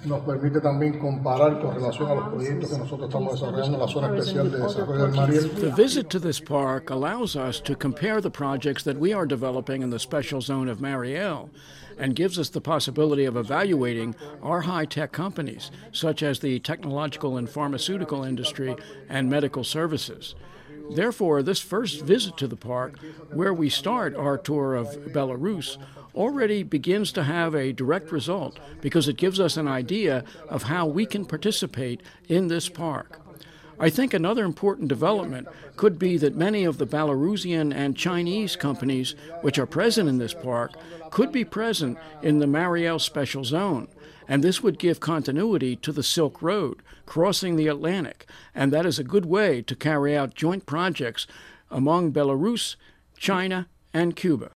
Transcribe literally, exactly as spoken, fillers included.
Nos permite también comparar con relación a los proyectos que nosotros estamos desarrollando en la Zona Especial de Desarrollo del Mariel. The visit to this park allows us to compare the projects that we are developing in the special zone of Mariel and gives us the possibility of evaluating our high-tech companies, such as the technological and pharmaceutical industry and medical services. Therefore, this first visit to the park, where we start our tour of Belarus, already begins to have a direct result because it gives us an idea of how we can participate in this park. I think another important development could be that many of the Belarusian and Chinese companies which are present in this park could be present in the Mariel Special Zone, and this would give continuity to the Silk Road, crossing the Atlantic, and that is a good way to carry out joint projects among Belarus, China, and Cuba.